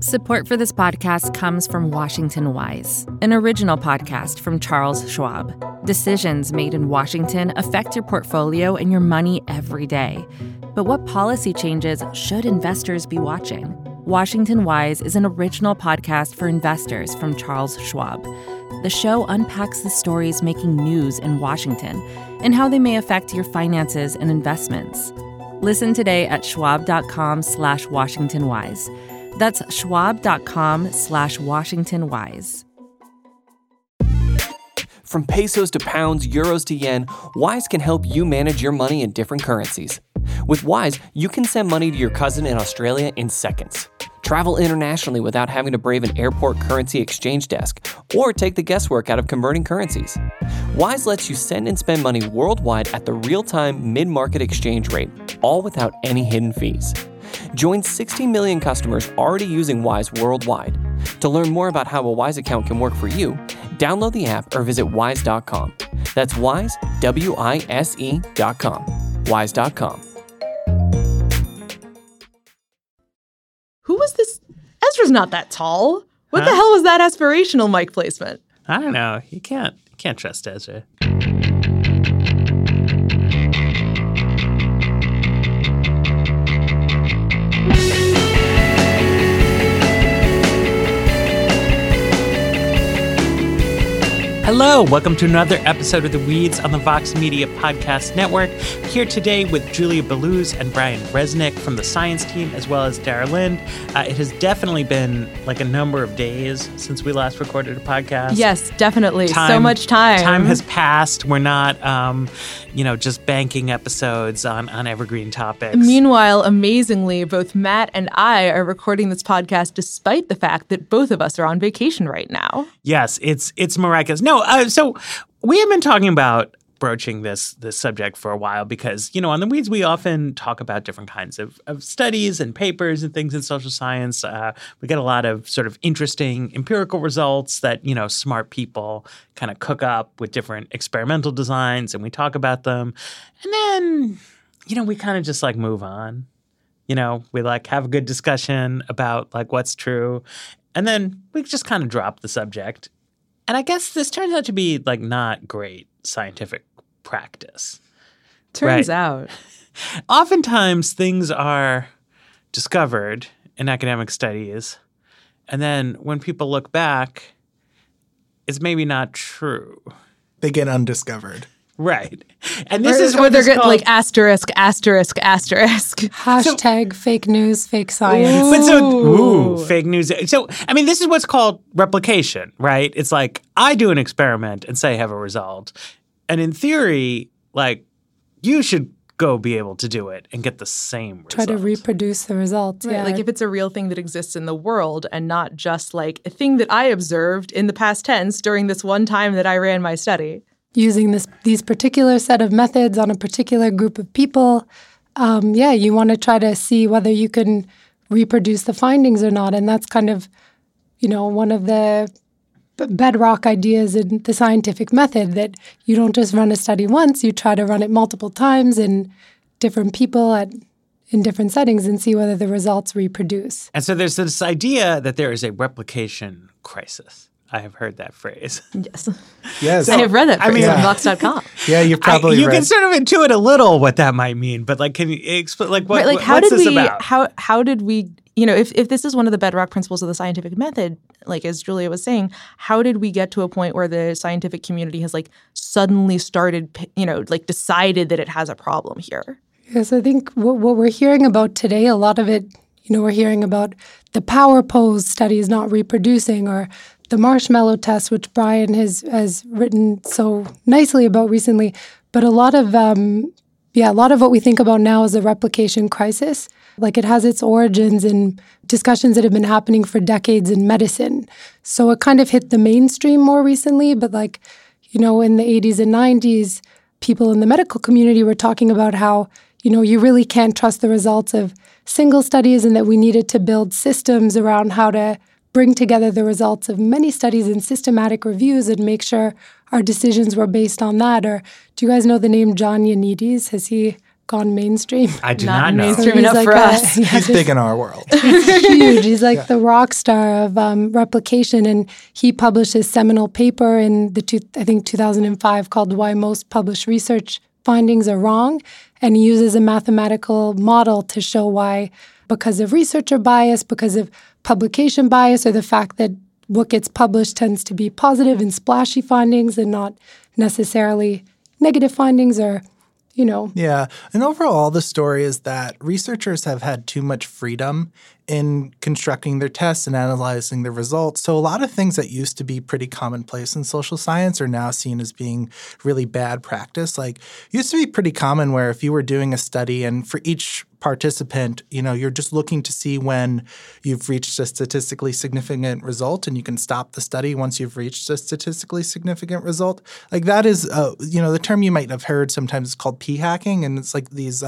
Support for this podcast comes from Washington Wise, an original podcast from Charles Schwab. Decisions made in Washington affect your portfolio and your money every day. But what policy changes should investors be watching? Washington Wise is an original podcast for investors from Charles Schwab. The show unpacks the stories making news in Washington and how they may affect your finances and investments. Listen today at schwab.com/WashingtonWise. That's schwab.com/WashingtonWise. From pesos to pounds, euros to yen, Wise can help you manage your money in different currencies. With Wise, you can send money to your cousin in Australia in seconds. Travel internationally without having to brave an airport currency exchange desk or take the guesswork out of converting currencies. Wise lets you send and spend money worldwide at the real-time mid-market exchange rate, all without any hidden fees. Join 60 million customers already using Wise worldwide. To learn more about how a Wise account can work for you, download the app or visit wise.com. That's Wise, WISE.com. Wise.com. Who was this? Ezra's not that tall. What the hell was that aspirational mic placement? I don't know. You can't trust Ezra. Hello, welcome to another episode of The Weeds on the Vox Media Podcast Network. Here today with Julia Belluz and Brian Resnick from the science team, as well as Dara Lind. It has definitely been like a number of days since we last recorded a podcast. Yes, definitely. So much time. Time has passed. We're not, just banking episodes on evergreen topics. Meanwhile, amazingly, both Matt and I are recording this podcast despite the fact that both of us are on vacation right now. Yes, it's miraculous. So we have been talking about broaching this subject for a while because, on The Weeds, we often talk about different kinds of studies and papers and things in social science. We get a lot of sort of interesting empirical results that, smart people kind of cook up with different experimental designs, and we talk about them. And then, we kind of just move on. We have a good discussion about what's true. And then we just kind of drop the subject. And I guess this turns out to be not great scientific practice. Turns out. Oftentimes things are discovered in academic studies, and then when people look back, it's maybe not true. They get undiscovered. Right. And this is what they're getting called, asterisk, asterisk, asterisk. Hashtag fake news, fake science. Fake news. So, this is what's called replication, right? It's I do an experiment and say I have a result. And in theory, you should go be able to do it and get the same result. Try to reproduce the results, right, yeah. If it's a real thing that exists in the world and not just a thing that I observed in the past tense during this one time that I ran my study. Using these particular set of methods on a particular group of people, you want to try to see whether you can reproduce the findings or not. And that's kind of, one of the bedrock ideas in the scientific method, that you don't just run a study once, you try to run it multiple times in different people in different settings and see whether the results reproduce. And so there's this idea that there is a replication crisis. I have heard that phrase. Yes. I have read that phrase on Vox.com. Yeah, you've probably You can sort of intuit a little what that might mean, but can you explain, what's this about? How did we, if this is one of the bedrock principles of the scientific method, as Julia was saying, how did we get to a point where the scientific community has suddenly started, decided that it has a problem here? Yes, I think what we're hearing about today, a lot of it, we're hearing about the power pose studies not reproducing, or the marshmallow test, which Brian has written so nicely about recently. But a lot of what we think about now is a replication crisis. It has its origins in discussions that have been happening for decades in medicine. So it kind of hit the mainstream more recently. But in the 80s and 90s, people in the medical community were talking about how, you really can't trust the results of single studies, and that we needed to build systems around how to bring together the results of many studies in systematic reviews and make sure our decisions were based on that. Or do you guys know the name John Ioannidis? Has he gone mainstream. I do Not not know. mainstream He's enough like for us. He's big in our world. Huge. He's like the rock star of replication. And he published his seminal paper in 2005 called Why Most Published Research Findings Are Wrong. And he uses a mathematical model to show why, because of researcher bias, because of publication bias, or the fact that what gets published tends to be positive and splashy findings and not necessarily negative findings or, Yeah. And overall, the story is that researchers have had too much freedom in constructing their tests and analyzing the results. So a lot of things that used to be pretty commonplace in social science are now seen as being really bad practice. Like, it used to be pretty common where if you were doing a study and for each participant, you're just looking to see when you've reached a statistically significant result, and you can stop the study once you've reached a statistically significant result. Like, that is, the term you might have heard sometimes is called p-hacking, and it's like these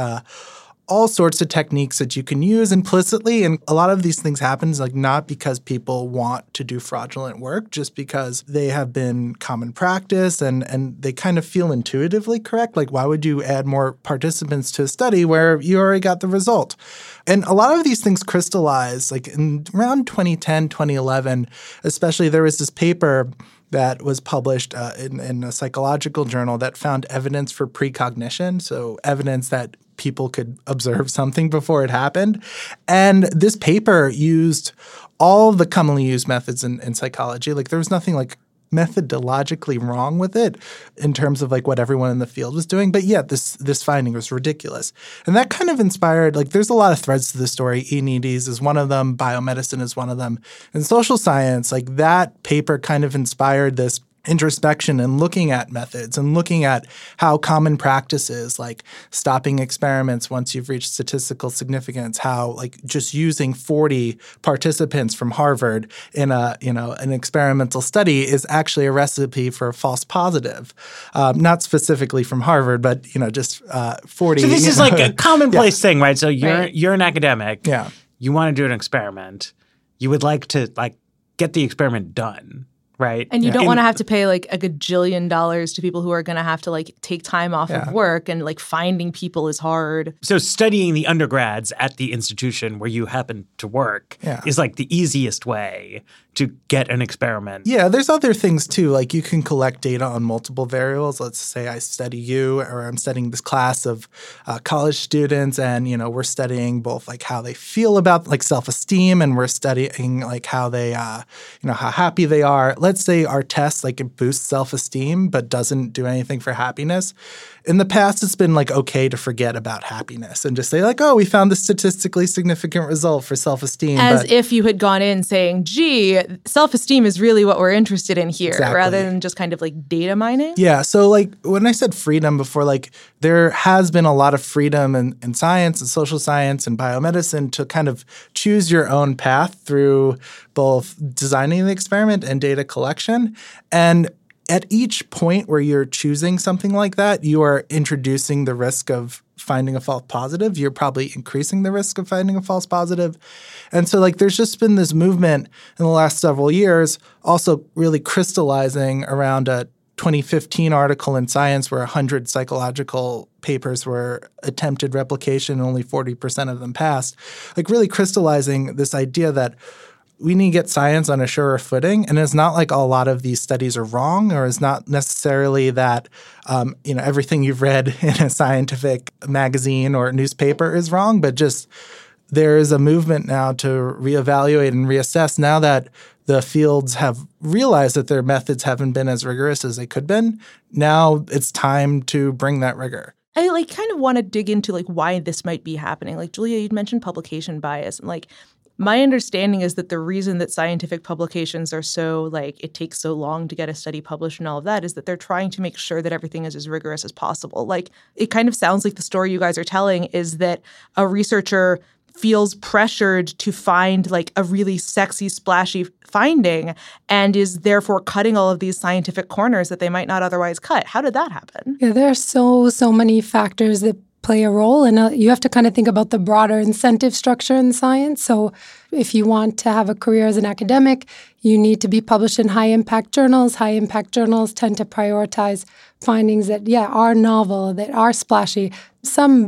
all sorts of techniques that you can use implicitly. And a lot of these things happen not because people want to do fraudulent work, just because they have been common practice and they kind of feel intuitively correct. Like, why would you add more participants to a study where you already got the result? And a lot of these things crystallize, like in around 2010, 2011, especially. There was this paper that was published in a psychological journal that found evidence for precognition, so evidence that people could observe something before it happened. And this paper used all of the commonly used methods in psychology. Like, there was nothing methodologically wrong with it in terms of what everyone in the field was doing. But yet this finding was ridiculous. And that kind of inspired, there's a lot of threads to the story. E-Needies is one of them. Biomedicine is one of them. In social science, that paper kind of inspired this introspection and looking at methods and looking at how common practices like stopping experiments once you've reached statistical significance, how just using 40 participants from Harvard in an experimental study is actually a recipe for a false positive. Not specifically from Harvard, but just 40. So this is a commonplace thing, right? So you're an academic. Yeah. You want to do an experiment. You would like to get the experiment done. Right. And you don't want to have to pay a gajillion dollars to people who are going to have to take time off of work, and finding people is hard. So studying the undergrads at the institution where you happen to work is the easiest way to get an experiment. Yeah, there's other things too. You can collect data on multiple variables. Let's say I study you, or I'm studying this class of college students, and we're studying both how they feel about self-esteem, and we're studying how they how happy they are. Let's say our test it boosts self-esteem but doesn't do anything for happiness. In the past, it's been okay to forget about happiness and just say oh, we found the statistically significant result for self-esteem. As if you had gone in saying, gee, self-esteem is really what we're interested in here, rather than just kind of data mining. Yeah. So when I said freedom before, there has been a lot of freedom in science and social science and biomedicine to kind of choose your own path through both designing the experiment and data collection. And at each point where you're choosing something like that, you are introducing the risk of finding a false positive. You're probably increasing the risk of finding a false positive. And so there's just been this movement in the last several years also really crystallizing around a 2015 article in Science where 100 psychological papers were attempted replication and only 40% of them passed, really crystallizing this idea that we need to get science on a surer footing. And it's not a lot of these studies are wrong, or it's not necessarily that everything you've read in a scientific magazine or newspaper is wrong, but just there is a movement now to reevaluate and reassess now that the fields have realized that their methods haven't been as rigorous as they could have been. Now it's time to bring that rigor. I kind of want to dig into why this might be happening. Julia, you'd mentioned publication bias, and my understanding is that the reason that scientific publications are so it takes so long to get a study published and all of that is that they're trying to make sure that everything is as rigorous as possible. It kind of sounds like the story you guys are telling is that a researcher feels pressured to find a really sexy, splashy finding and is therefore cutting all of these scientific corners that they might not otherwise cut. How did that happen? Yeah, there are so many factors that play a role, and you have to kind of think about the broader incentive structure in science. So if you want to have a career as an academic, you need to be published in high-impact journals. High-impact journals tend to prioritize findings that, are novel, that are splashy. Some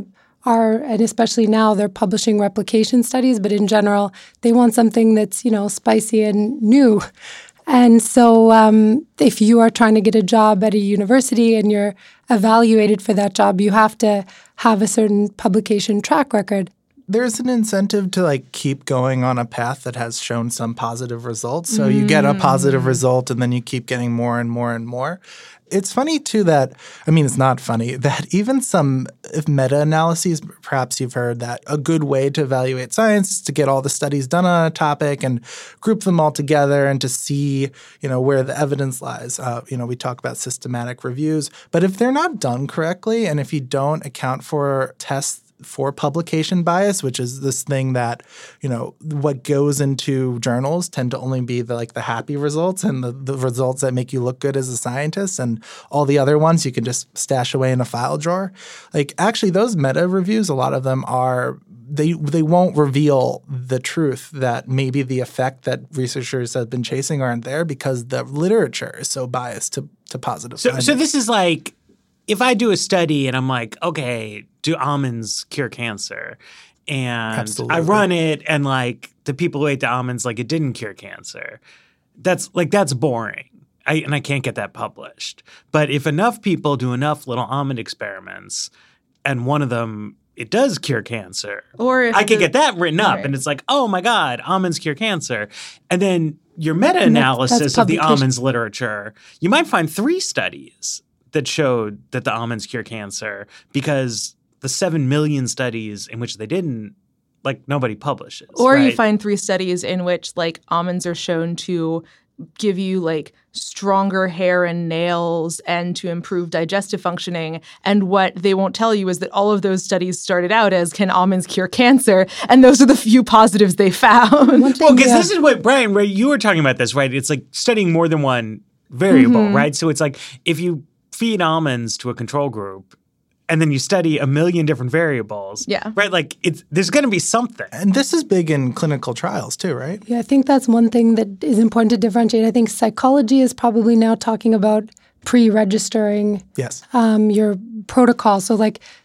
and especially now they're publishing replication studies, but in general, they want something that's, spicy and new. And so if you are trying to get a job at a university and you're evaluated for that job, you have to have a certain publication track record. There's an incentive to keep going on a path that has shown some positive results. So you get a positive result and then you keep getting more and more and more. It's funny too it's not funny, that even some meta-analyses, perhaps you've heard that a good way to evaluate science is to get all the studies done on a topic and group them all together and to see, where the evidence lies. We talk about systematic reviews, but if they're not done correctly and if you don't account for tests for publication bias, which is this thing that, what goes into journals tend to only be the happy results and the results that make you look good as a scientist, and all the other ones you can just stash away in a file drawer. Actually, those meta reviews, a lot of them are they won't reveal the truth that maybe the effect that researchers have been chasing aren't there because the literature is so biased to positive findings. So this is like, if I do a study and I'm like, okay, do almonds cure cancer? And Absolutely. I run it and the people who ate the almonds, it didn't cure cancer. That's boring. I can't get that published. But if enough people do enough little almond experiments and one of them, it does cure cancer, or if I could get that written up, right. and it's oh my God, almonds cure cancer. And then your meta-analysis of the almonds literature, you might find 3 studies that showed that the almonds cure cancer, because the 7 million studies in which they didn't, nobody publishes. Or right? you find 3 studies in which almonds are shown to give you stronger hair and nails and to improve digestive functioning. And what they won't tell you is that all of those studies started out as, can almonds cure cancer? And those are the few positives they found. Well, because this is what, Brian, you were talking about this, right? It's studying more than one variable, right? So it's if you feed almonds to a control group and then you study a million different variables, yeah, right? There's going to be something. And this is big in clinical trials too, right? Yeah, I think that's one thing that is important to differentiate. I think psychology is probably now talking about pre-registering yes. Your protocol. So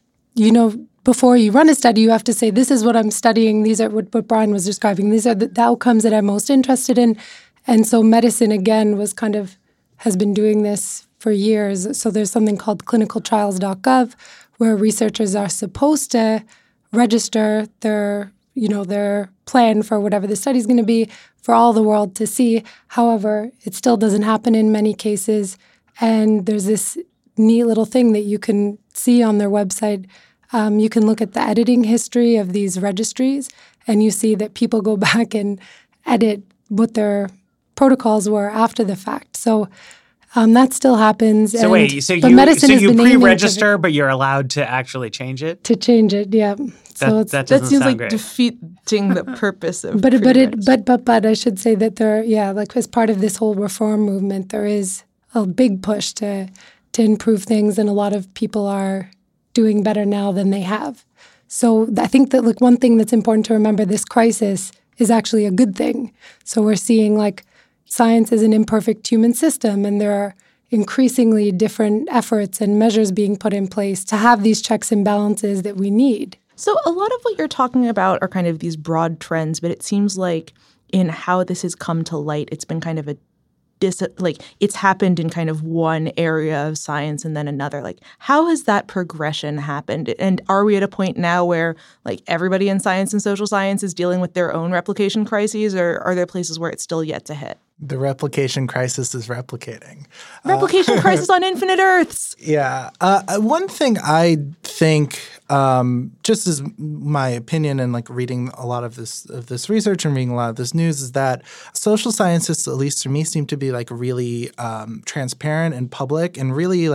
before you run a study, you have to say, this is what I'm studying. These are what Brian was describing. These are the outcomes that I'm most interested in. And so medicine, again, has been doing this for years. So there's something called clinicaltrials.gov, where researchers are supposed to register their plan for whatever the study is going to be for all the world to see. However, it still doesn't happen in many cases. And there's this neat little thing that you can see on their website. You can look at the editing history of these registries, and you see that people go back and edit what their protocols were after the fact. So that still happens. So wait, so you pre-register, but you're allowed to actually change it? To change it, yeah. That seems sound great. defeating the purpose of. But I should say that as part of this whole reform movement, there is a big push to improve things, and a lot of people are doing better now than they have. So I think that one thing that's important to remember, this crisis is actually a good thing. So we're seeing science is an imperfect human system, and there are increasingly different efforts and measures being put in place to have these checks and balances that we need. So a lot of what you're talking about are kind of these broad trends, but it seems like in how this has come to light, it's been kind of it's happened in kind of one area of science and then another. How has that progression happened? And are we at a point now where everybody in science and social science is dealing with their own replication crises, or are there places where it's still yet to hit? The replication crisis is replicating. Replication crisis on infinite Earths. Yeah. One thing I think, just as my opinion and reading a lot of this research and reading a lot of this news, is that social scientists, at least to me, seem to be really transparent and public and really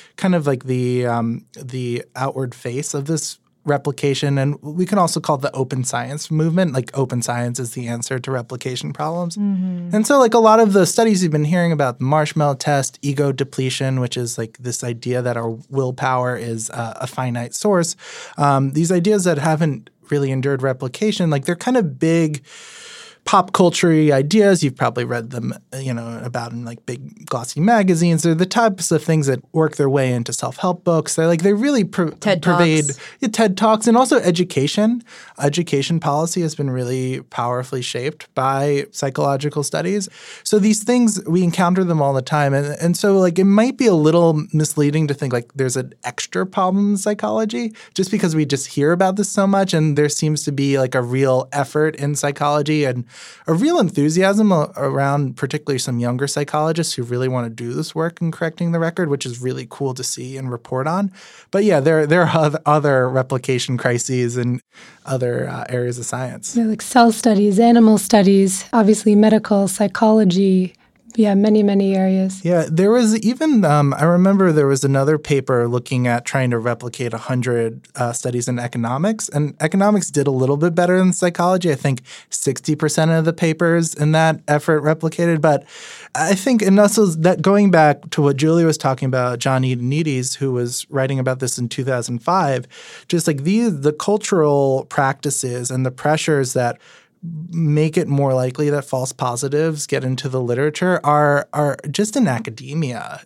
the outward face of this replication. And we can also call it the open science movement. Open science is the answer to replication problems. Mm-hmm. And so a lot of the studies you've been hearing about, the marshmallow test, ego depletion, which is this idea that our willpower is a finite source. These ideas that haven't really endured replication, they're kind of big pop culture ideas. You've probably read them, about in like big glossy magazines. They're the types of things that work their way into self-help books. They really pervade TED Talks and also education. Education policy has been really powerfully shaped by psychological studies. So these things, we encounter them all the time. And so like it might be a little misleading to think like there's an extra problem in psychology just because we just hear about this so much, and there seems to be like a real effort in psychology and a real enthusiasm around particularly some younger psychologists who really want to do this work in correcting the record, which is really cool to see and report on. But yeah, there are other replication crises and other areas of science. Yeah, like cell studies, animal studies, obviously medical, psychology. Yeah, many, many areas. Yeah, there was even, I remember there was another paper looking at trying to replicate 100 studies in economics. And economics did a little bit better than psychology. I think 60% of the papers in that effort replicated. But I think, and also that going back to what Julia was talking about, John Ioannidis, who was writing about this in 2005, just like the cultural practices and the pressures that make it more likely that false positives get into the literature are just in academia,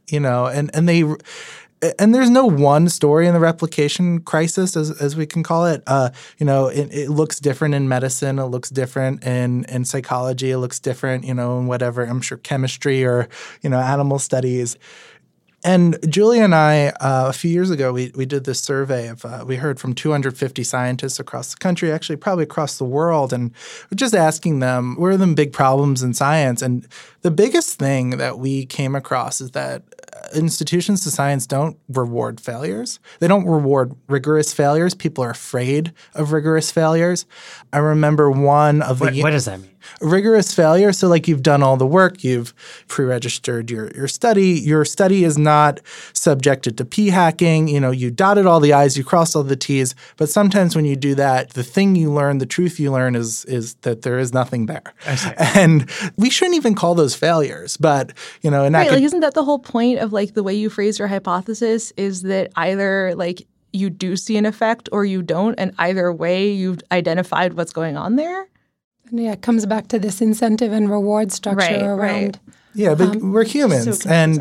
and there's no one story in the replication crisis, as we can call it. It looks different in medicine. It looks different in psychology. It looks different, in whatever, I'm sure, chemistry or, animal studies. And Julia and I, a few years ago, we did this survey of we heard from 250 scientists across the country, actually probably across the world, and we're just asking them, what are the big problems in science? And the biggest thing that we came across is that institutions of science don't reward failures. They don't reward rigorous failures. People are afraid of rigorous failures. I remember one of the— What does that mean? Rigorous failure. So like you've done all the work, you've pre-registered your study. Your study is not subjected to p-hacking. You dotted all the I's, you crossed all the T's. But sometimes when you do that, the thing you learn, the truth you learn is that there is nothing there. I see. And we shouldn't even call those failures. But, isn't that the whole point of like the way you phrase your hypothesis is that either like you do see an effect or you don't, and either way you've identified what's going on there? Yeah, it comes back to this incentive and reward structure around. Right. Yeah, but we're humans. So and,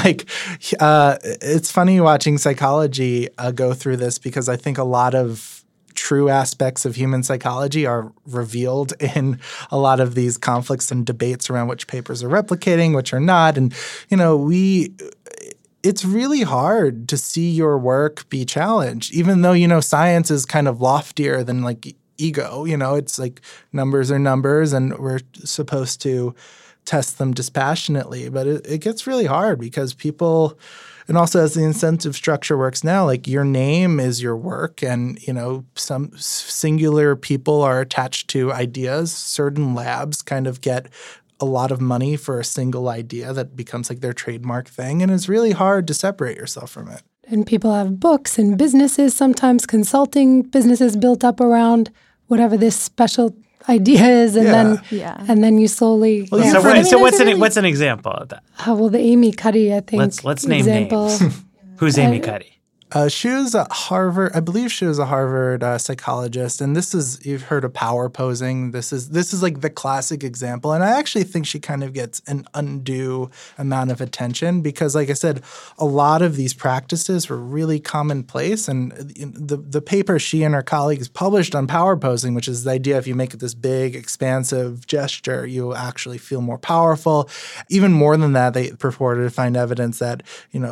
it's funny watching psychology go through this because I think a lot of true aspects of human psychology are revealed in a lot of these conflicts and debates around which papers are replicating, which are not. And, it's really hard to see your work be challenged, even though, science is kind of loftier than like ego. It's like numbers are numbers and we're supposed to test them dispassionately. But it gets really hard because people, and also as the incentive structure works now, like your name is your work and, some singular people are attached to ideas. Certain labs kind of get a lot of money for a single idea that becomes like their trademark thing. And it's really hard to separate yourself from it. And people have books and businesses, sometimes consulting businesses built up around whatever this special idea is, and then you slowly. Well, So what's an example of that? The Amy Cuddy, I think. Let's name names. Who's Amy Cuddy? She was a Harvard, I believe she was a Harvard psychologist, and you've heard of power posing. This is like the classic example, and I actually think she kind of gets an undue amount of attention because, like I said, a lot of these practices were really commonplace, and the paper she and her colleagues published on power posing, which is the idea if you make it this big, expansive gesture, you actually feel more powerful. Even more than that, they purported to find evidence that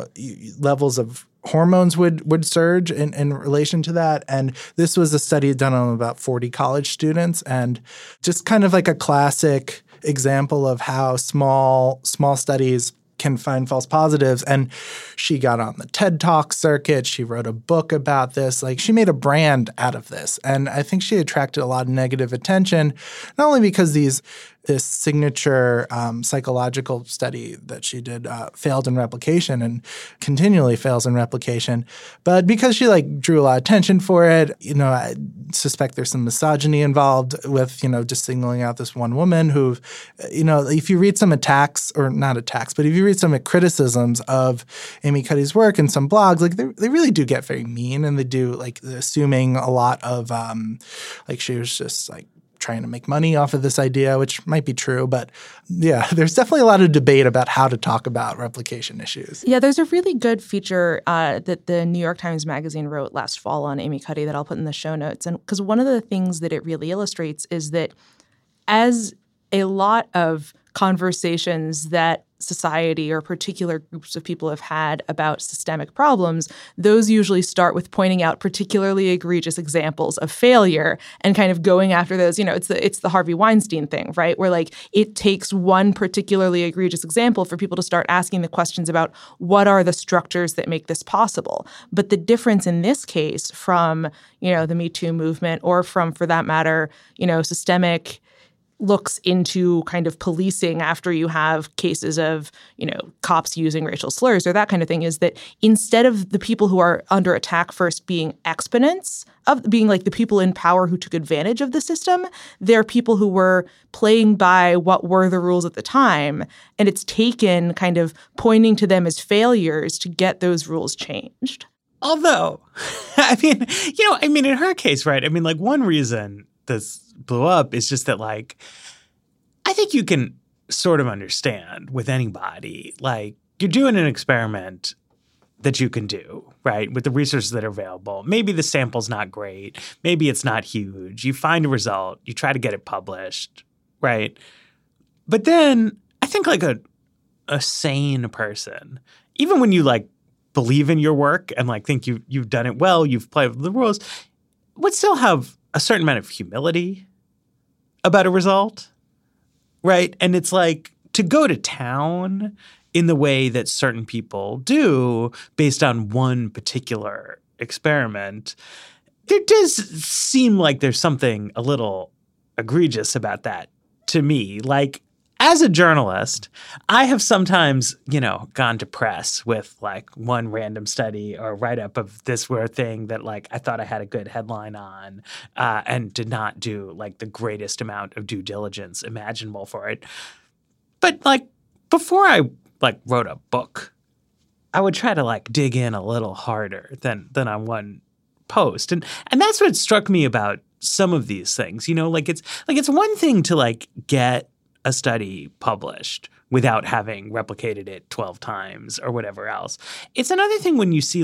levels of hormones would surge in relation to that. And this was a study done on about 40 college students, and just kind of like a classic example of how small studies can find false positives. And she got on the TED Talk circuit. She wrote a book about this. Like, she made a brand out of this. And I think she attracted a lot of negative attention, not only because this signature psychological study that she did failed in replication and continually fails in replication, but because she drew a lot of attention for it. I suspect there's some misogyny involved with just singling out this one woman who, if you read some attacks, or not attacks, but if you read some criticisms of Amy Cuddy's work in some blogs, they really do get very mean, and they do assuming a lot of she was just trying to make money off of this idea, which might be true. But yeah, there's definitely a lot of debate about how to talk about replication issues. Yeah, there's a really good feature that the New York Times Magazine wrote last fall on Amy Cuddy that I'll put in the show notes. And because one of the things that it really illustrates is that as a lot of conversations that society or particular groups of people have had about systemic problems, those usually start with pointing out particularly egregious examples of failure and kind of going after those. It's the Harvey Weinstein thing, right? Where like it takes one particularly egregious example for people to start asking the questions about what are the structures that make this possible. But the difference in this case from, the Me Too movement or from, for that matter, systemic looks into kind of policing after you have cases of, cops using racial slurs or that kind of thing, is that instead of the people who are under attack first being exponents of being like the people in power who took advantage of the system, they're people who were playing by what were the rules at the time. And it's taken kind of pointing to them as failures to get those rules changed. Although, in her case, right? One reason this blew up is just that, I think you can sort of understand with anybody, you're doing an experiment that you can do, right, with the resources that are available. Maybe the sample's not great. Maybe it's not huge. You find a result. You try to get it published, right? But then I think a sane person, even when you believe in your work and think you've done it well, you've played with the rules, would still have a certain amount of humility about a result, right? And it's to go to town in the way that certain people do based on one particular experiment, there does seem like there's something a little egregious about that to me. As a journalist, I have sometimes, gone to press with one random study or write-up of this weird thing that I thought I had a good headline on and did not do the greatest amount of due diligence imaginable for it. But before I wrote a book, I would try to dig in a little harder than on one post. And that's what struck me about some of these things. It's one thing to get a study published without having replicated it 12 times or whatever else. It's another thing when you see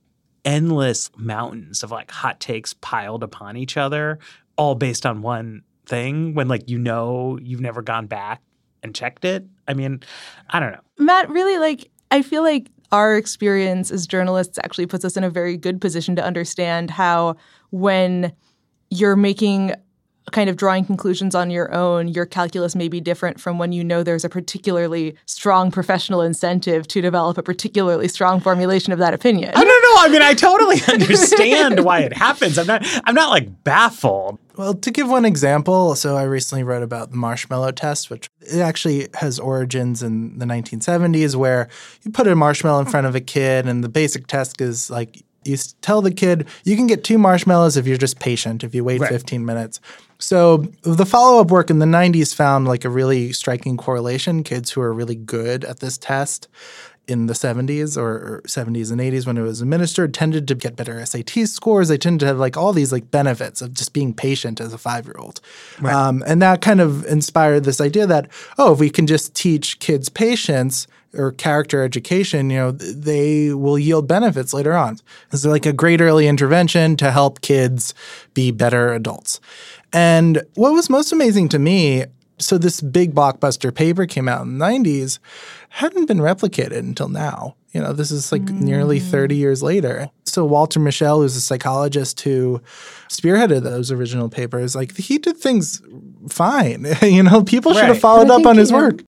endless mountains of hot takes piled upon each other, all based on one thing when you've never gone back and checked it. I don't know. Matt, really I feel like our experience as journalists actually puts us in a very good position to understand how when you're making kind of drawing conclusions on your own, your calculus may be different from when there's a particularly strong professional incentive to develop a particularly strong formulation of that opinion. I don't know. I totally understand why it happens. I'm not baffled. Well, to give one example, so I recently wrote about the marshmallow test, which it actually has origins in the 1970s where you put a marshmallow in front of a kid and the basic test is you tell the kid, you can get 2 marshmallows if you're just patient, if you wait 15 minutes. So the follow-up work in the 90s found a really striking correlation. Kids who are really good at this test in the 70s or 70s and 80s when it was administered tended to get better SAT scores. They tended to have all these benefits of just being patient as a 5-year-old. Right. And that kind of inspired this idea that, if we can just teach kids patience or character education, they will yield benefits later on. It's a great early intervention to help kids be better adults. And what was most amazing to me, so this big blockbuster paper came out in the 90s, hadn't been replicated until now. This is nearly 30 years later. So Walter Mischel, who's a psychologist who spearheaded those original papers, he did things fine. People should have followed up on his work.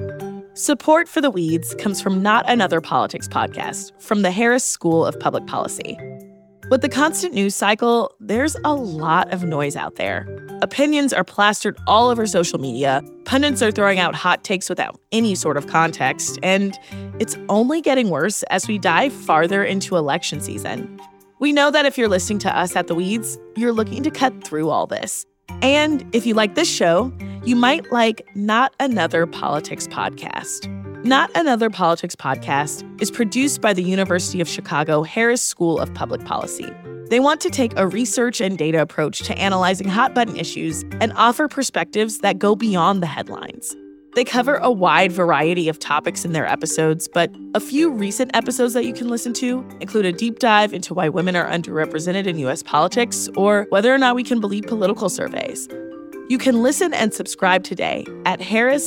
Support for The Weeds comes from Not Another Politics podcast from the Harris School of Public Policy. With the constant news cycle, there's a lot of noise out there. Opinions are plastered all over social media, pundits are throwing out hot takes without any sort of context, and it's only getting worse as we dive farther into election season. We know that if you're listening to us at The Weeds, you're looking to cut through all this. And if you like this show, you might like Not Another Politics podcast. Not Another Politics podcast is produced by the University of Chicago Harris School of Public Policy. They want to take a research and data approach to analyzing hot-button issues and offer perspectives that go beyond the headlines. They cover a wide variety of topics in their episodes, but a few recent episodes that you can listen to include a deep dive into why women are underrepresented in U.S. politics or whether or not we can believe political surveys. You can listen and subscribe today at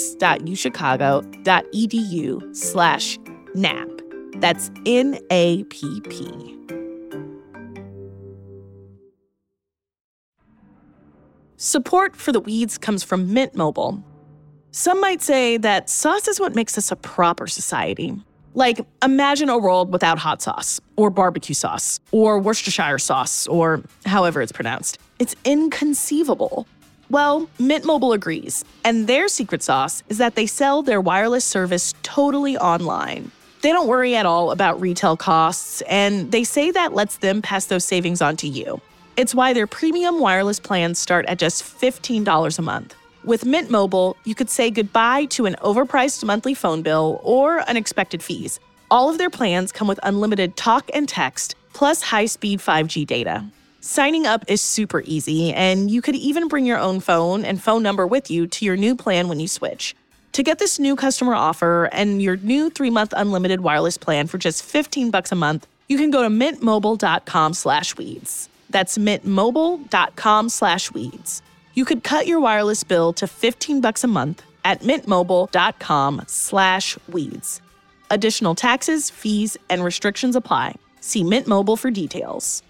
harris.uchicago.edu/NAP. That's NAPP. Support for The Weeds comes from Mint Mobile. Some might say that sauce is what makes us a proper society. Like, imagine a world without hot sauce, or barbecue sauce, or Worcestershire sauce, or however it's pronounced. It's inconceivable. Well, Mint Mobile agrees, and their secret sauce is that they sell their wireless service totally online. They don't worry at all about retail costs, and they say that lets them pass those savings on to you. It's why their premium wireless plans start at just $15 a month. With Mint Mobile, you could say goodbye to an overpriced monthly phone bill or unexpected fees. All of their plans come with unlimited talk and text, plus high-speed 5G data. Signing up is super easy, and you could even bring your own phone and phone number with you to your new plan when you switch. To get this new customer offer and your new 3-month unlimited wireless plan for just $15 a month, you can go to mintmobile.com/weeds. That's mintmobile.com/weeds. You could cut your wireless bill to $15 a month at mintmobile.com/weeds. Additional taxes, fees, and restrictions apply. See Mint Mobile for details.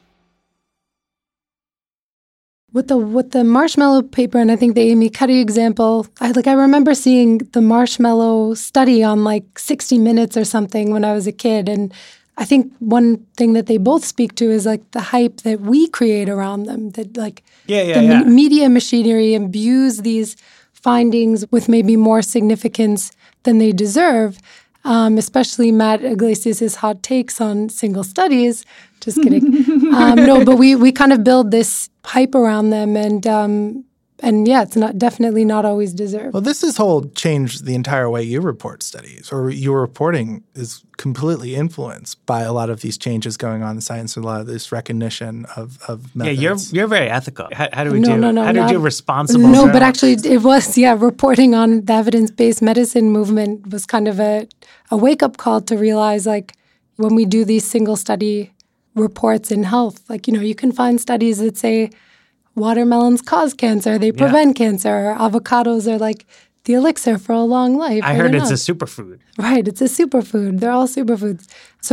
With the marshmallow paper, and I think the Amy Cuddy example, I remember seeing the marshmallow study on 60 Minutes or something when I was a kid, and I think one thing that they both speak to is the hype that we create around them, that media machinery imbues these findings with maybe more significance than they deserve, especially Matt Iglesias' hot takes on single studies. Just kidding. No, but we kind of build this hype around them, and yeah, it's definitely not always deserved. Well, this whole changed the entire way you report studies, or your reporting is completely influenced by a lot of these changes going on in science and a lot of this recognition of methods. Yeah, you're very ethical. How do we do responsible? No, but actually it was, reporting on the evidence-based medicine movement was kind of a wake-up call to realize, when we do these single study reports in health, you can find studies that say watermelons cause cancer, they prevent cancer, avocados are the elixir for a long life. I heard it's a superfood. Right, it's a superfood. They're all superfoods. So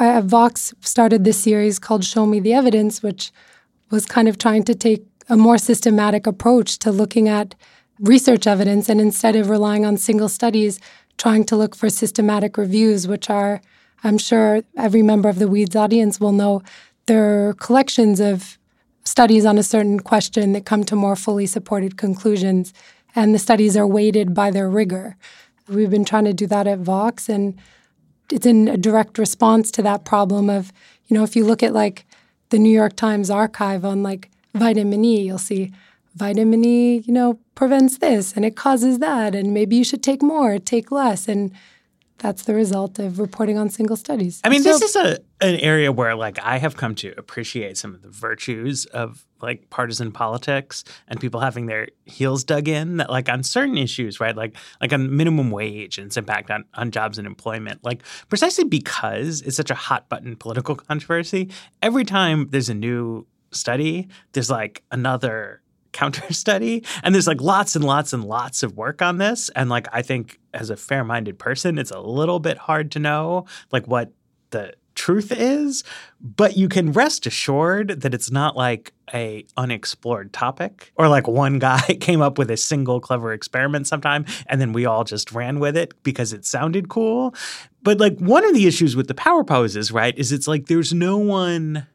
Vox started this series called Show Me the Evidence, which was kind of trying to take a more systematic approach to looking at research evidence, and instead of relying on single studies, trying to look for systematic reviews, which are, I'm sure every member of the Weeds audience will know, they're collections of studies on a certain question that come to more fully supported conclusions, and the studies are weighted by their rigor. We've been trying to do that at Vox, and it's in a direct response to that problem of, if you look at the New York Times archive on vitamin E, you'll see vitamin E, prevents this and it causes that, and maybe you should take more, take less, and that's the result of reporting on single studies. I mean, this is an area where I have come to appreciate some of the virtues of partisan politics and people having their heels dug in, that on certain issues, right? Like on minimum wage and its impact on jobs and employment, precisely because it's such a hot button political controversy, every time there's a new study, there's another counter study, and there's lots and lots and lots of work on this, and I think as a fair-minded person it's a little bit hard to know what the truth is, but you can rest assured that it's not a unexplored topic, or one guy came up with a single clever experiment sometime and then we all just ran with it because it sounded cool. But one of the issues with the power poses, right, is it's there's no one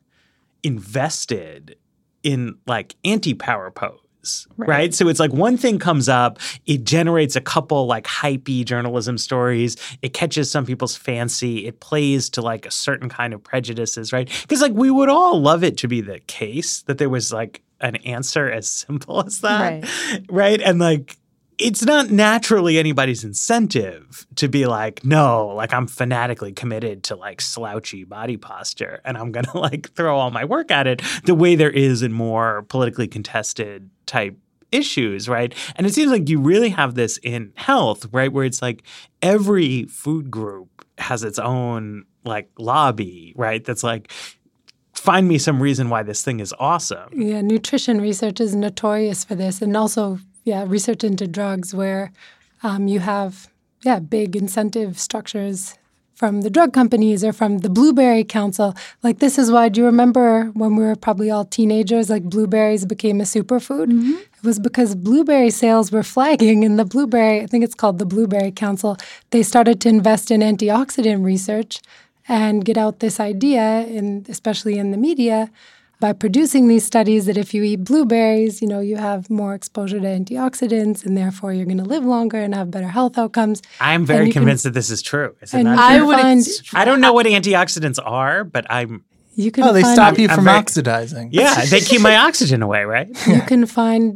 invested in anti-power pose, right? So it's one thing comes up, it generates a couple hypey journalism stories, it catches some people's fancy, it plays to a certain kind of prejudices, right? Because we would all love it to be the case that there was an answer as simple as that, right? And it's not naturally anybody's incentive to be like, no, like I'm fanatically committed to like slouchy body posture and I'm going to like throw all my work at it the way there is in more politically contested type issues, right? And it seems like you really have this in health, right? Where it's like every food group has its own like lobby, right? That's like, find me some reason why this thing is awesome. Yeah, nutrition research is notorious for this. And also, research into drugs where you have, big incentive structures from the drug companies or from the Blueberry Council. Like, this is why, do you remember when we were probably all teenagers, like blueberries became a superfood? Mm-hmm. It was because blueberry sales were flagging, and I think it's called the Blueberry Council, they started to invest in antioxidant research and get out this idea, especially in the media, by producing these studies that if you eat blueberries, you have more exposure to antioxidants and therefore you're going to live longer and have better health outcomes. I'm very convinced that this is true. Is it not? I don't know what antioxidants are, but I'm... they stop you from oxidizing. Yeah, they keep my oxygen away, right? You can find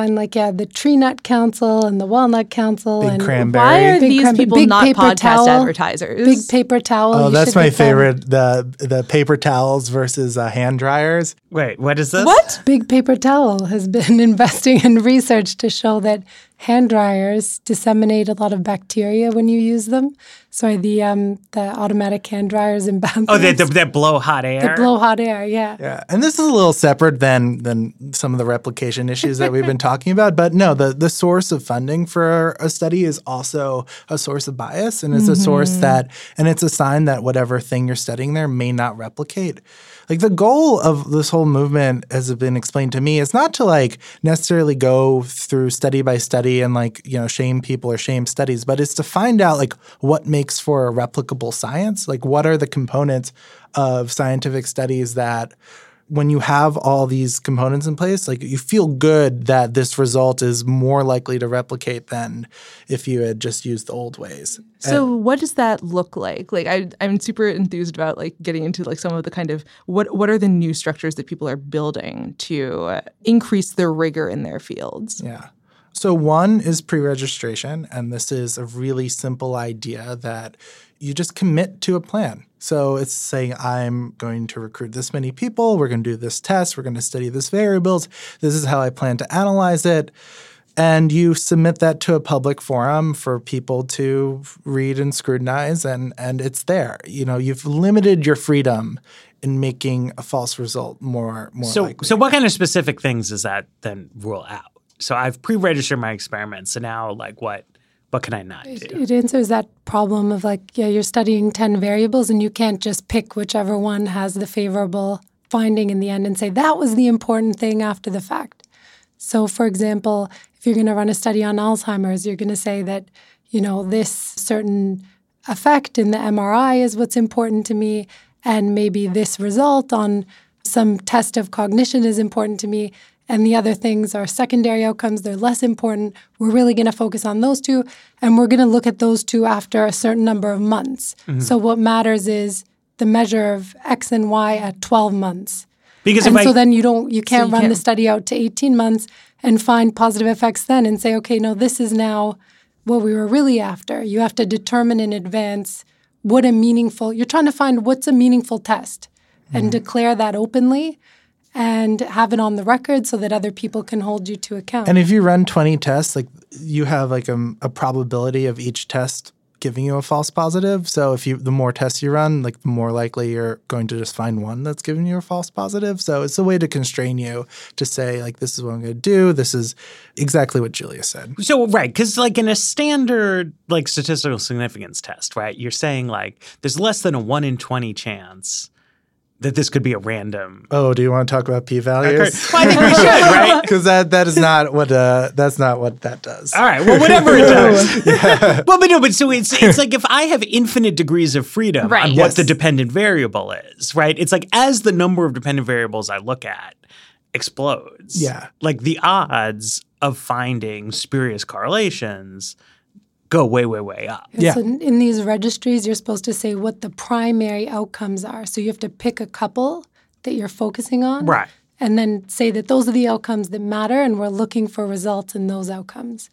the Tree Nut Council and the Walnut Council. Big and Cranberry. Why are these people not podcast towel, advertisers? Big paper towel. Oh, that's my favorite. The paper towels versus hand dryers. Wait, what is this? What? Big Paper Towel has been investing in research to show that hand dryers disseminate a lot of bacteria when you use them. So the automatic hand dryers in bathrooms. Oh, that blow hot air? That blow hot air, yeah. Yeah, and this is a little separate than some of the replication issues that we've been talking about. But no, the source of funding for a study is also a source of bias, and it's a source and it's a sign that whatever thing you're studying there may not replicate. Like, the goal of this whole movement, as it's been explained to me, is not to like necessarily go through study by study and like, shame people or shame studies, but it's to find out like what makes for a replicable science. Like, what are the components of scientific studies that when you have all these components in place, like you feel good that this result is more likely to replicate than if you had just used the old ways. So what does that look like? Like I'm super enthused about like getting into like some of the kind of what are the new structures that people are building to increase their rigor in their fields? Yeah. So one is pre-registration, and this is a really simple idea that you just commit to a plan. So it's saying, I'm going to recruit this many people, we're going to do this test, we're going to study this variables, this is how I plan to analyze it. And you submit that to a public forum for people to read and scrutinize, and it's there. You've limited your freedom in making a false result more likely. So what kind of specific things does that then rule out? So I've pre-registered my experiments, so now like what can I not do? It answers that problem of like, you're studying 10 variables and you can't just pick whichever one has the favorable finding in the end and say that was the important thing after the fact. So for example, if you're going to run a study on Alzheimer's, you're going to say that, this certain effect in the MRI is what's important to me, and maybe this result on some test of cognition is important to me. And the other things are secondary outcomes. They're less important. We're really going to focus on those two. And we're going to look at those two after a certain number of months. Mm-hmm. So what matters is the measure of X and Y at 12 months. Then you can't run the study out to 18 months and find positive effects then and say, okay, no, this is now what we were really after. You have to determine in advance you're trying to find what's a meaningful test and declare that openly and have it on the record so that other people can hold you to account. And if you run 20 tests, like you have like a probability of each test giving you a false positive. So the more tests you run, like the more likely you're going to just find one that's giving you a false positive. So it's a way to constrain you to say like, this is what I'm going to do. This is exactly what Julia said. So right, because like in a standard like statistical significance test, right, you're saying like there's less than a 1 in 20 chance that this could be a random. Oh, do you want to talk about p-values? Well, I think we should, right? Because that is not what that's not what that does. All right, well, whatever it does. Yeah. Well, but so it's like if I have infinite degrees of freedom on what the dependent variable is, right? It's like as the number of dependent variables I look at explodes, like the odds of finding spurious correlations go way, way, way up. Yeah. So in these registries, you're supposed to say what the primary outcomes are. So you have to pick a couple that you're focusing on. Right. And then say that those are the outcomes that matter, and we're looking for results in those outcomes.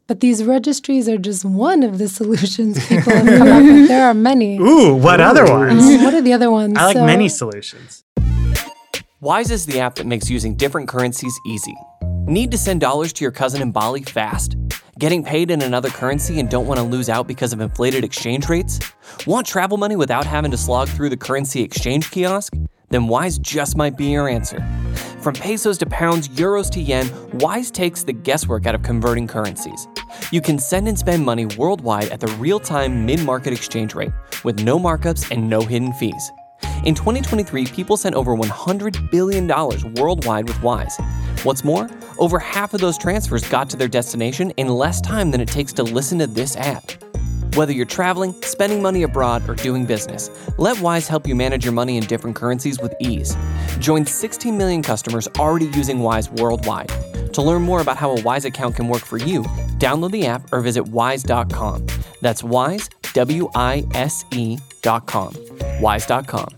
But these registries are just one of the solutions people have come up with. There are many. Ooh, what other ones? What are the other ones? I like many solutions. Wise is the app that makes using different currencies easy. Need to send dollars to your cousin in Bali fast? Getting paid in another currency and don't want to lose out because of inflated exchange rates? Want travel money without having to slog through the currency exchange kiosk? Then Wise just might be your answer. From pesos to pounds, euros to yen, Wise takes the guesswork out of converting currencies. You can send and spend money worldwide at the real-time mid-market exchange rate with no markups and no hidden fees. In 2023, people sent over $100 billion worldwide with Wise. What's more, over half of those transfers got to their destination in less time than it takes to listen to this app. Whether you're traveling, spending money abroad, or doing business, let Wise help you manage your money in different currencies with ease. Join 16 million customers already using Wise worldwide. To learn more about how a Wise account can work for you, download the app or visit wise.com. That's Wise, WISE.com. Wise.com.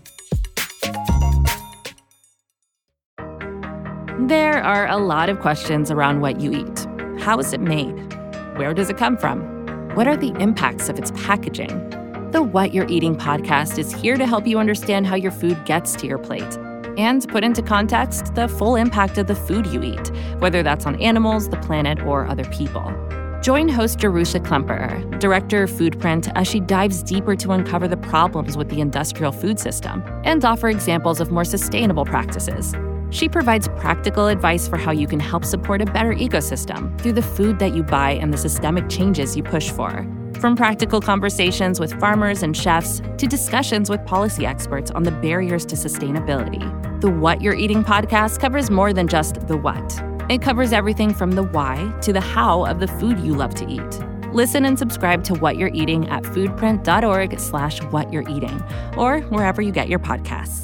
There are a lot of questions around what you eat. How is it made? Where does it come from? What are the impacts of its packaging? The What You're Eating podcast is here to help you understand how your food gets to your plate and put into context the full impact of the food you eat, whether that's on animals, the planet, or other people. Join host Jerusha Klemperer, director of Foodprint, as she dives deeper to uncover the problems with the industrial food system and offer examples of more sustainable practices. She provides practical advice for how you can help support a better ecosystem through the food that you buy and the systemic changes you push for. From practical conversations with farmers and chefs to discussions with policy experts on the barriers to sustainability, the What You're Eating podcast covers more than just the what. It covers everything from the why to the how of the food you love to eat. Listen and subscribe to What You're Eating at foodprint.org/whatyou'reating or wherever you get your podcasts.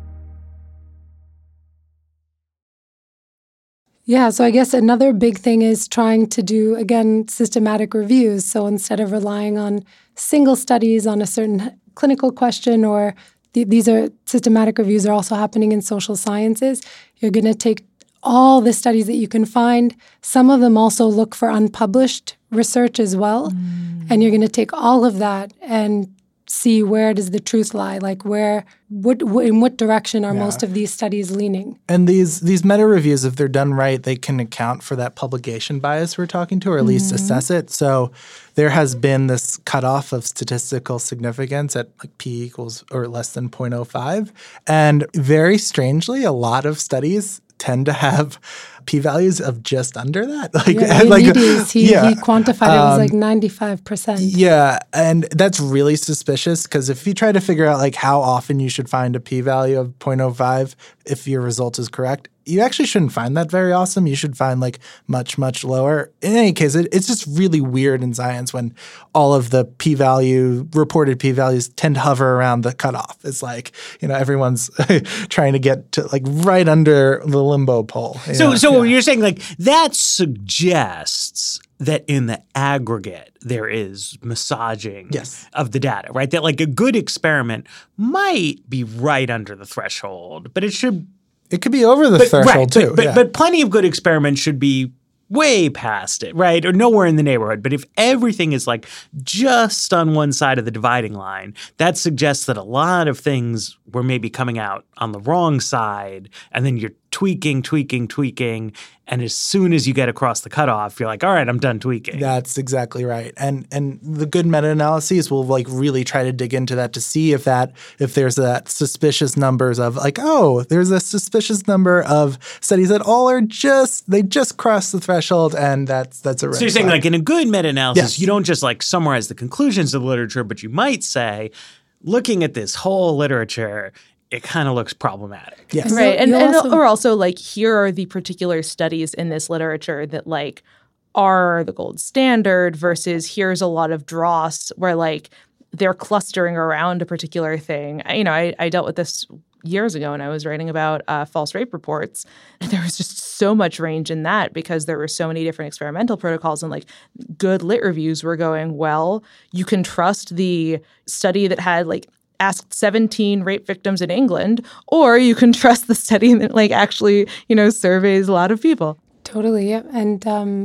Yeah, so I guess another big thing is trying to do, again, systematic reviews. So instead of relying on single studies on a certain clinical question, or these are systematic reviews are also happening in social sciences, you're going to take all the studies that you can find. Some of them also look for unpublished research as well. And you're going to take all of that and see where does the truth lie, like in what direction are most of these studies leaning. And these meta reviews, if they're done right, they can account for that publication bias we're talking to, or at least assess it. So there has been this cutoff of statistical significance at like p equals or less than 0.05. And very strangely, a lot of studies tend to have p-values of just under that. He quantified it was like 95%. Yeah, and that's really suspicious because if you try to figure out like how often you should find a p-value of 0.05 if your result is correct, you actually shouldn't find that very awesome. You should find like much, much lower. In any case, it's just really weird in science when all of the reported p-values tend to hover around the cutoff. It's like, everyone's trying to get to like right under the limbo pole. So you're saying like that suggests that in the aggregate there is massaging of the data, right? That like a good experiment might be right under the threshold, but it could be over the threshold too. But plenty of good experiments should be way past it, right? Or nowhere in the neighborhood. But if everything is like just on one side of the dividing line, that suggests that a lot of things were maybe coming out on the wrong side, and then you're tweaking, and as soon as you get across the cutoff, you're like, all right, I'm done tweaking. That's exactly right. And the good meta-analyses will like really try to dig into that to see if there's that suspicious numbers of like, oh, there's a suspicious number of studies that all are they just cross the threshold, and that's a red So you're saying flag. like in a good meta-analysis, you don't just like summarize the conclusions of the literature, but you might say, looking at this whole literature, it kind of looks problematic. Yes. Right. And or also like, here are the particular studies in this literature that like are the gold standard versus here's a lot of dross where like they're clustering around a particular thing. I dealt with this years ago when I was writing about false rape reports. And there was just so much range in that because there were so many different experimental protocols, and like good lit reviews were going, well, you can trust the study that had like asked 17 rape victims in England, or you can trust the study that like actually, surveys a lot of people. Totally, yeah. And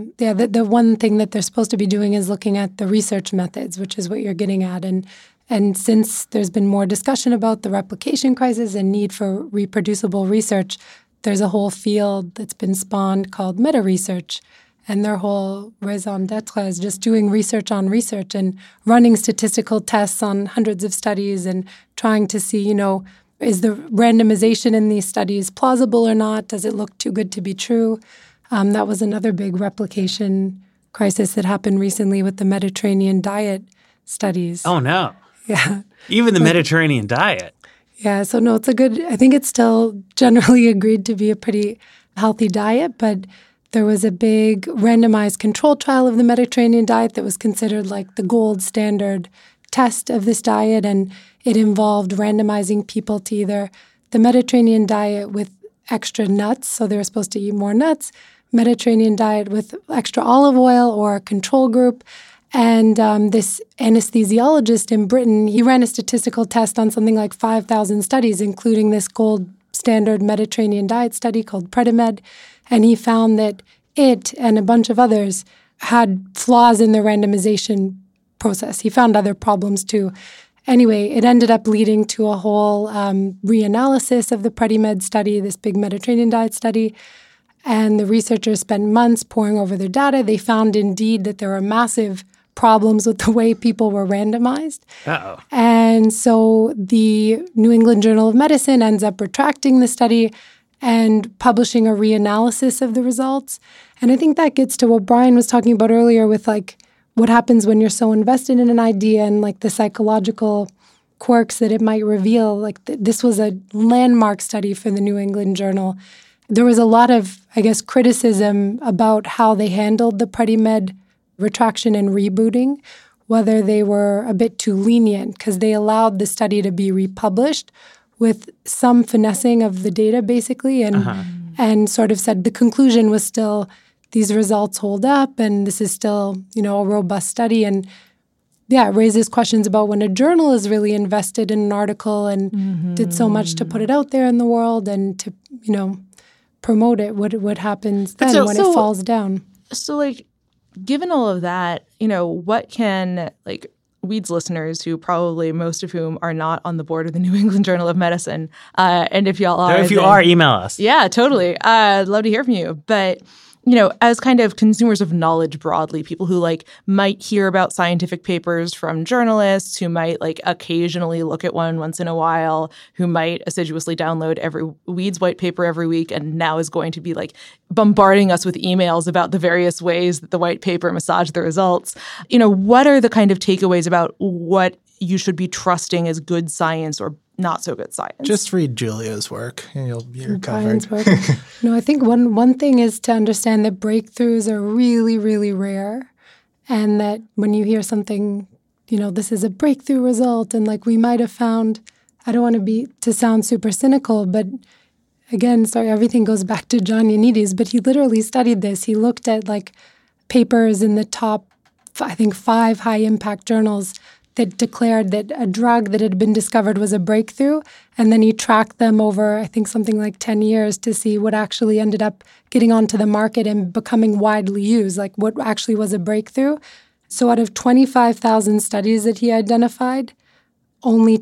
the one thing that they're supposed to be doing is looking at the research methods, which is what you're getting at. And since there's been more discussion about the replication crisis and need for reproducible research, there's a whole field that's been spawned called meta-research. And their whole raison d'etre is just doing research on research and running statistical tests on hundreds of studies and trying to see, is the randomization in these studies plausible or not? Does it look too good to be true? That was another big replication crisis that happened recently with the Mediterranean diet studies. Oh, no. Yeah. Even the Mediterranean diet. Yeah. So, no, I think it's still generally agreed to be a pretty healthy diet, but there was a big randomized control trial of the Mediterranean diet that was considered like the gold standard test of this diet, and it involved randomizing people to either the Mediterranean diet with extra nuts, so they were supposed to eat more nuts, Mediterranean diet with extra olive oil, or a control group. And this anesthesiologist in Britain, he ran a statistical test on something like 5,000 studies, including this gold standard Mediterranean diet study called Predimed. And he found that it and a bunch of others had flaws in the randomization process. He found other problems too. Anyway, it ended up leading to a whole reanalysis of the Predimed study, this big Mediterranean diet study. And the researchers spent months poring over their data. They found indeed that there were massive problems with the way people were randomized. Uh-oh. And so the New England Journal of Medicine ends up retracting the study and publishing a reanalysis of the results. And I think that gets to what Brian was talking about earlier with like what happens when you're so invested in an idea and like the psychological quirks that it might reveal. Like this was a landmark study for the New England Journal. There was a lot of, I guess, criticism about how they handled the Predimed retraction and rebooting, whether they were a bit too lenient because they allowed the study to be republished with some finessing of the data, basically, and sort of said the conclusion was still these results hold up and this is still, a robust study. And yeah, it raises questions about when a journal is really invested in an article and did so much to put it out there in the world and to, promote it, what happens then when it falls down. So, given all of that, what can, Weeds listeners, who probably most of whom are not on the board of the New England Journal of Medicine, and if y'all are, email us. Yeah, totally. I'd love to hear from you. But as kind of consumers of knowledge broadly, people who might hear about scientific papers from journalists, who might occasionally look at one once in a while, who might assiduously download every Weeds white paper every week, and now is going to be bombarding us with emails about the various ways that the white paper massaged the results. What are the kind of takeaways about what you should be trusting as good science or not so good science? Just read Julia's work and you're covered. Work. No, I think one thing is to understand that breakthroughs are really, really rare, and that when you hear something, this is a breakthrough result, and we might have found, I don't want to sound super cynical, but again, sorry, everything goes back to John Ioannidis, but he literally studied this. He looked at papers in the top, I think, 5 high-impact journals that declared that a drug that had been discovered was a breakthrough, and then he tracked them over, I think, something like 10 years to see what actually ended up getting onto the market and becoming widely used, what actually was a breakthrough. So out of 25,000 studies that he identified, only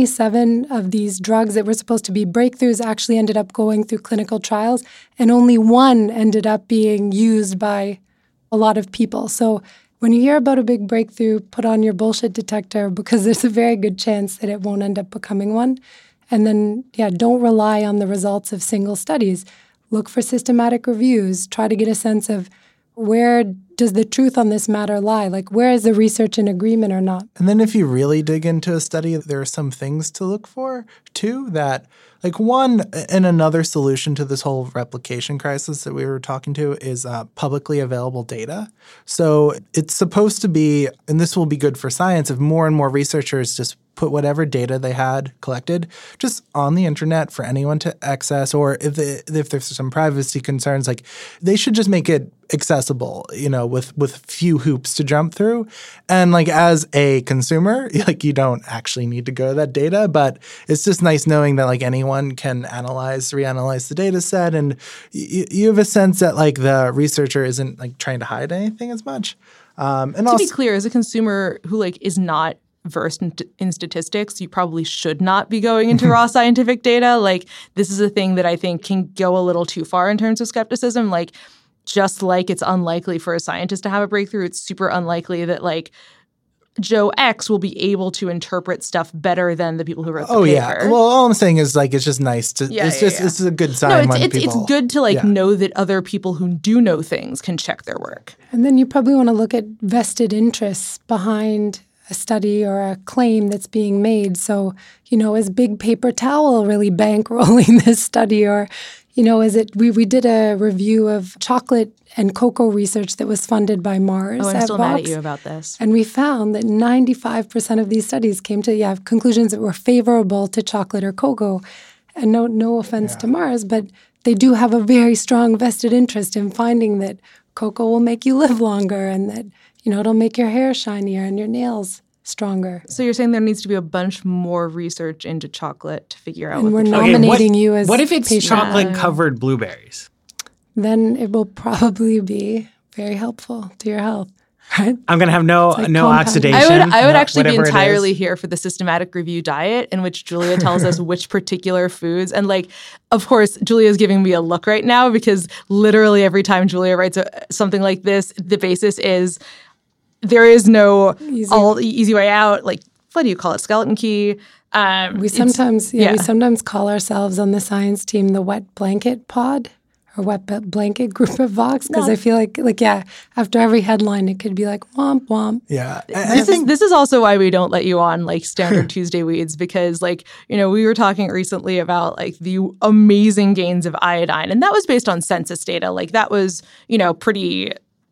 27 of these drugs that were supposed to be breakthroughs actually ended up going through clinical trials, and only one ended up being used by a lot of people. So when you hear about a big breakthrough, put on your bullshit detector, because there's a very good chance that it won't end up becoming one. And then, don't rely on the results of single studies. Look for systematic reviews. Try to get a sense of where does the truth on this matter lie? Where is the research in agreement or not? And then if you really dig into a study, there are some things to look for, too, that one and another solution to this whole replication crisis that we were talking to is publicly available data. So it's supposed to be, and this will be good for science, if more and more researchers just put whatever data they had collected just on the internet for anyone to access, or if there's some privacy concerns, like they should just make it accessible, with few hoops to jump through. And like as a consumer, like you don't actually need to go to that data, but it's just nice knowing that like anyone can reanalyze the data set, and you have a sense that like the researcher isn't like trying to hide anything as much. And to be clear, as a consumer who like is not versed in statistics, you probably should not be going into raw scientific data. Like this is a thing that I think can go a little too far in terms of skepticism. Like just like it's unlikely for a scientist to have a breakthrough, it's super unlikely that like Joe X will be able to interpret stuff better than the people who wrote the paper. Yeah. Well, all I'm saying is like it's just nice to. It's a good sign. It's good to like know that other people who do know things can check their work. And then you probably want to look at vested interests behind a study or a claim that's being made. So, is Big Paper Towel really bankrolling this study, or is it? We did a review of chocolate and cocoa research that was funded by Mars. Oh, I'm still mad at you about this. And we found that 95% of these studies came to conclusions that were favorable to chocolate or cocoa. And no offense to Mars, but they do have a very strong vested interest in finding that cocoa will make you live longer, and that it'll make your hair shinier and your nails stronger. So you're saying there needs to be a bunch more research into chocolate to figure out and what we're nominating you as what if it's patient? chocolate-covered blueberries? Then it will probably be very helpful to your health, right? I'm going to have no oxidation. I would actually be entirely here for the systematic review diet, in which Julia tells us which particular foods. And like, of course, Julia's giving me a look right now because literally every time Julia writes something like this, the basis is there is no easy way out. Like, what do you call it? Skeleton key. We sometimes call ourselves on the science team the wet blanket pod or wet blanket group of Vox, because I feel like after every headline it could be like womp womp. Yeah, this is also why we don't let you on like standard Tuesday Weeds, because like we were talking recently about like the amazing gains of iodine, and that was based on census data. Like that was pretty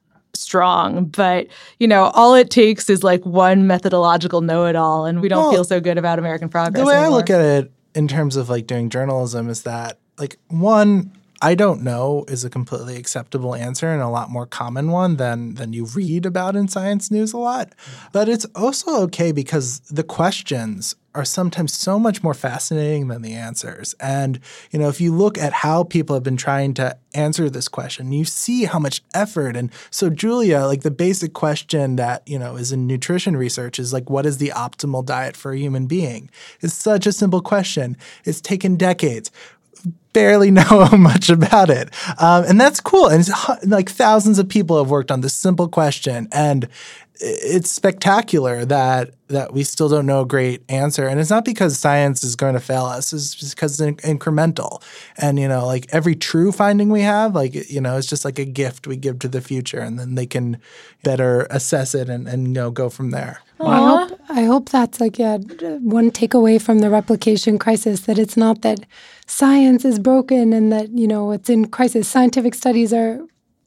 strong, but all it takes is like one methodological know-it-all, and we don't feel so good about American progress The way anymore. I look at it in terms of like doing journalism is that like one, I don't know is a completely acceptable answer and a lot more common one than you read about in science news a lot. But it's also okay because the questions are sometimes so much more fascinating than the answers. And, if you look at how people have been trying to answer this question, you see how much effort. And so, Julia, like the basic question that, is in nutrition research is like, what is the optimal diet for a human being? It's such a simple question. It's taken decades. Barely know much about it. And that's cool. And it's like thousands of people have worked on this simple question. And it's spectacular that we still don't know a great answer. And it's not because science is going to fail us. It's just because it's incremental. And, like every true finding we have, like, it's just like a gift we give to the future. And then they can better assess it and go from there. I hope that's like one takeaway from the replication crisis, that it's not that science is broken and that, it's in crisis. Scientific studies are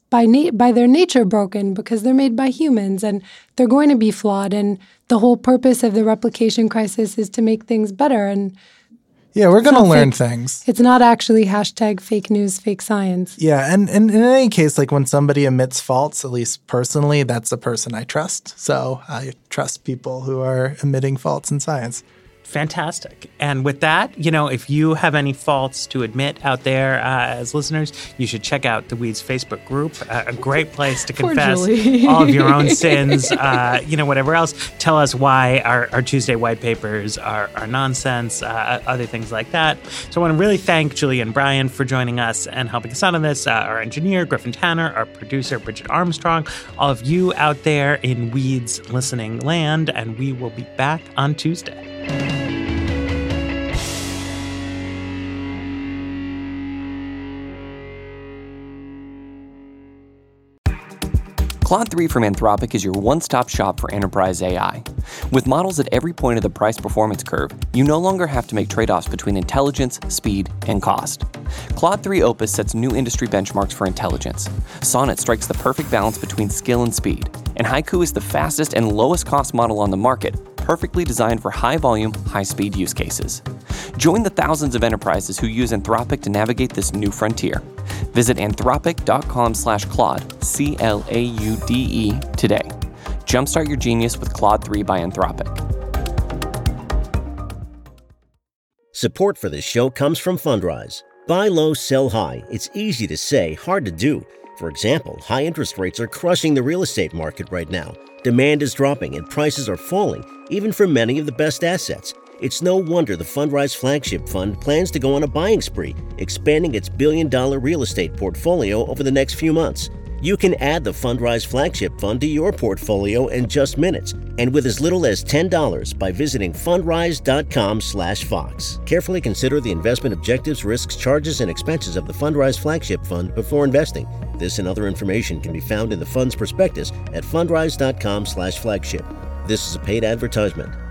by their nature broken because they're made by humans and they're going to be flawed. And the whole purpose of the replication crisis is to make things better. And yeah, we're going to learn things. It's not actually #fake news, fake science. Yeah, and in any case, like when somebody admits faults, at least personally, that's the person I trust. So I trust people who are admitting faults in science. Fantastic. And with that, if you have any faults to admit out there as listeners, you should check out the Weeds Facebook group, a great place to confess all of your own sins, whatever else. Tell us why our Tuesday white papers are nonsense, other things like that. So I want to really thank Julia and Brian for joining us and helping us out on this, our engineer, Griffin Tanner, our producer, Bridget Armstrong, all of you out there in Weeds listening land, and we will be back on Tuesday. Claude 3 from Anthropic is your one-stop shop for enterprise AI. With models at every point of the price-performance curve, you no longer have to make trade-offs between intelligence, speed, and cost. Claude 3 Opus sets new industry benchmarks for intelligence. Sonnet strikes the perfect balance between skill and speed. And Haiku is the fastest and lowest-cost model on the market, perfectly designed for high-volume, high-speed use cases. Join the thousands of enterprises who use Anthropic to navigate this new frontier. Visit anthropic.com/Claude, CLAUDE, today. Jumpstart your genius with Claude 3 by Anthropic. Support for this show comes from Fundrise. Buy low, sell high. It's easy to say, hard to do. For example, high interest rates are crushing the real estate market right now. Demand is dropping and prices are falling, even for many of the best assets. It's no wonder the Fundrise Flagship Fund plans to go on a buying spree, expanding its billion-dollar real estate portfolio over the next few months. You can add the Fundrise Flagship Fund to your portfolio in just minutes, and with as little as $10 by visiting fundrise.com/Fox. Carefully consider the investment objectives, risks, charges, and expenses of the Fundrise Flagship Fund before investing. This and other information can be found in the fund's prospectus at fundrise.com/flagship. This is a paid advertisement.